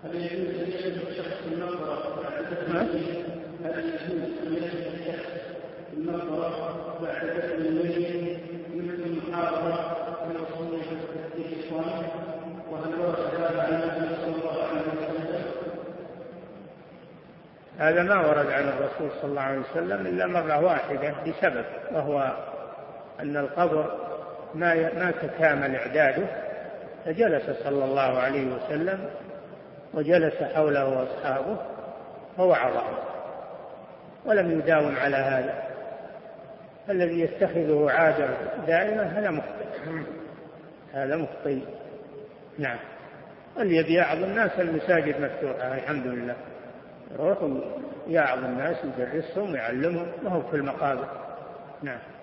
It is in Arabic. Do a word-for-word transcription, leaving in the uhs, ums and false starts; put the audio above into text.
هل يجوز أن يشهد الشخص المقبرة بعد دفن الميت؟ هل يجوز أن يشهد الشخص المقبرة بعد دفن الميت مثل المحاضرة والوصول في الإخوان؟ وهل ورد هذا عن النبي صلى الله عليه وسلم؟ هذا ما ورد عن الرسول صلى الله عليه وسلم إلا مرة واحدة بسبب، وهو أن القبر ما ما تكامل إعداده، فجلس صلى الله عليه وسلم وجلس حوله أصحابه ووعظهم، ولم يداوم على هذا. الذي يتخذه عادة دائما هذا مخطئ، هذا مخطئ. نعم. اللي يبي يعظ الناس المساجد مفتوحة الحمد لله، يروح يعظ الناس يدرسهم ويعلمهم، ما هو في المقابر. نعم.